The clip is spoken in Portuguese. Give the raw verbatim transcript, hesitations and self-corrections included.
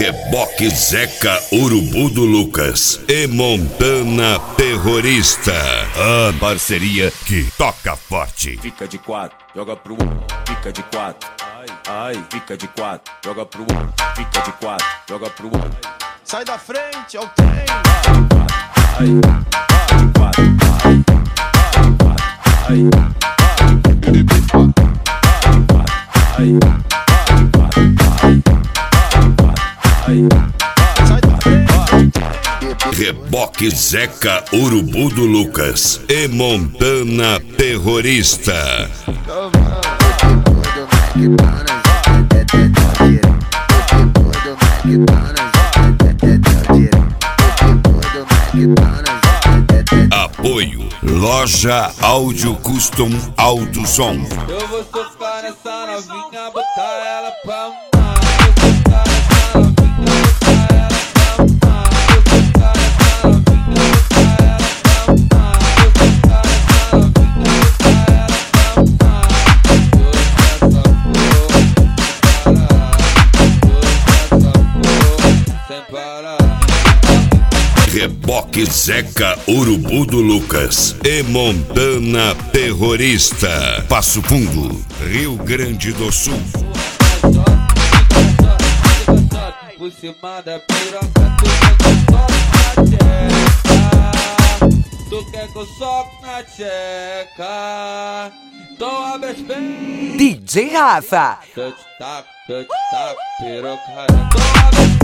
Reboque Zeca Urubu do Lucas e Montana Terrorista. A parceria que toca forte. Fica de quatro, joga pro um, fica de quatro. Ai, ai, fica de quatro, joga pro um, fica de quatro, joga pro um. Sai da frente, é o trem. Ai, de quatro, ai, ai, ai, Sai da frente. Reboque Zeca Urubu do Lucas e Montana Terrorista. Apoio Loja Áudio Custom Alto Som. Eu vou socar nessa novinha, botar ela pra mamar. Eu vou socar nessa novinha, botar ela pra mamar. Eu vou socar nessa novinha, botar ela pra mamar. Eu vou socar nessa novinha, botar ela pra mamar. Dois sem parar, Reboque Zeca Urubu do Lucas e Montana Terrorista. Passo Fundo, Rio Grande do Sul. por cima da piroca, tu quer que eu soque na tcheca? Tu quer que eu soque na tcheca? Então abre as pernas. D J Rafa. Touch, tap, touch, tap, piroca. Então abre as